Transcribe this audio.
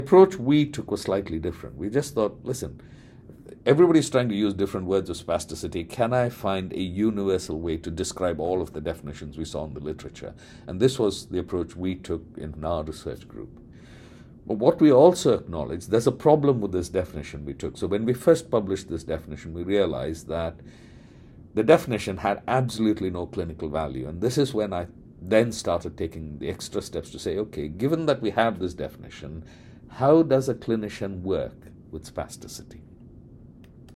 The approach we took was slightly different. We just thought, listen, everybody's trying to use different words of spasticity. Can I find a universal way to describe all of the definitions we saw in the literature? And this was the approach we took in our research group. But what we also acknowledged, there's a problem with this definition we took. So when we first published this definition, we realized that the definition had absolutely no clinical value. And this is when I then started taking the extra steps to say, okay, given that we have this definition, how does a clinician work with spasticity?